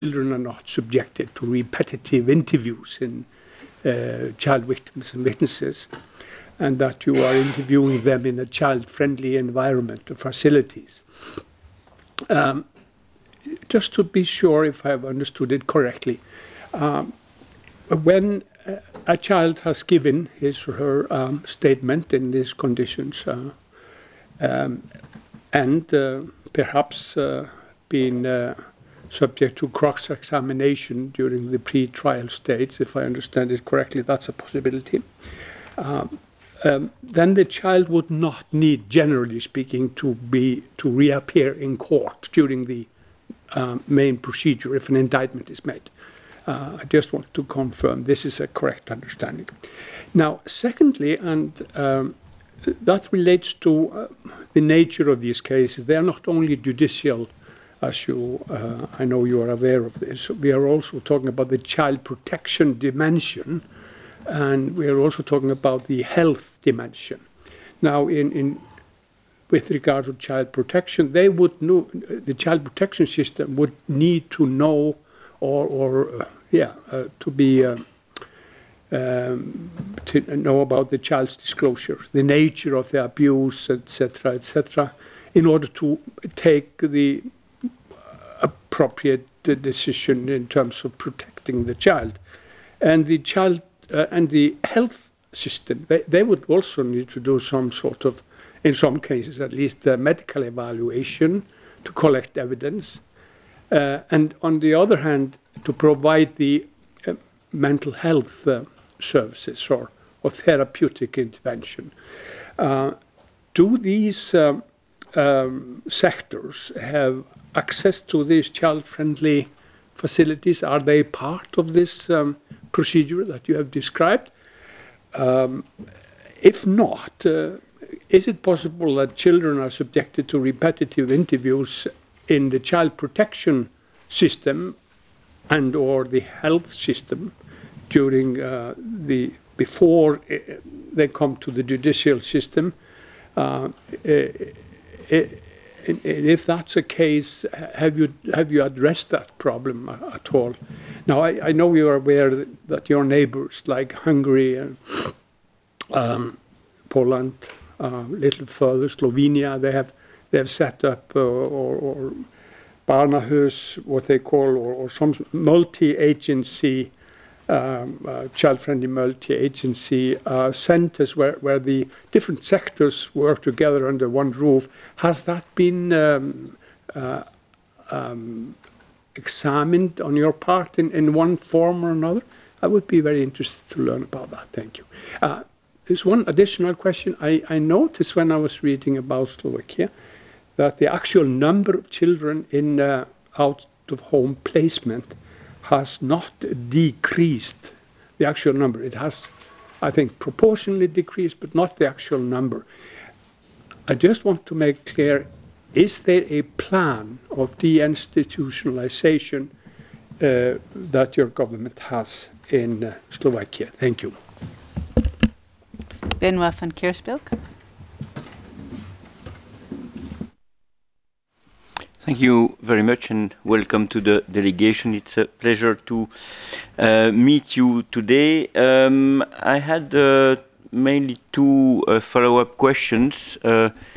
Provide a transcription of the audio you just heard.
children are not subjected to repetitive interviews in child victims and witnesses, and that you are interviewing them in a child-friendly environment or facilities. Just to be sure if I have understood it correctly, when a child has given his or her statement in these conditions and perhaps been subject to cross-examination during the pre-trial stage, if I understand it correctly, that's a possibility. Then the child would not need, generally speaking, to reappear in court during the main procedure if an indictment is made. I just want to confirm this is a correct understanding. Now, secondly, and that relates to the nature of these cases. They are not only judicial, as I know you are aware of this. We are also talking about the child protection dimension, and we are also talking about the health dimension. Now, with regard to child protection, they would know, the child protection system would need to know, to know about the child's disclosure, the nature of the abuse, etc., in order to take the appropriate decision in terms of protecting the child. And the child and the health system, they would also need to do some sort of, in some cases at least, medical evaluation to collect evidence. And on the other hand, to provide the mental health services or therapeutic intervention. Do these sectors have access to these child-friendly facilities? Are they part of this procedure that you have described? If not, is it possible that children are subjected to repetitive interviews in the child protection system and or the health system during before they come to the judicial system? If that's the case, have you addressed that problem at all? Now, I know you are aware that your neighbors like Hungary and Poland, a little further, Slovenia, they have set up or Barnahus, what they call, or some multi-agency, child-friendly multi-agency centers where the different sectors work together under one roof. Has that been examined on your part in one form or another? I would be very interested to learn about that. Thank you. There's one additional question. I noticed when I was reading about Slovakia that the actual number of children in out-of-home placement has not decreased, the actual number. It has, I think, proportionally decreased, but not the actual number. I just want to make clear, is there a plan of deinstitutionalization that your government has in Slovakia? Thank you. Benoit van Kiersbilk. Thank you very much and welcome to the delegation. It's a pleasure to meet you today. I had mainly two follow-up questions.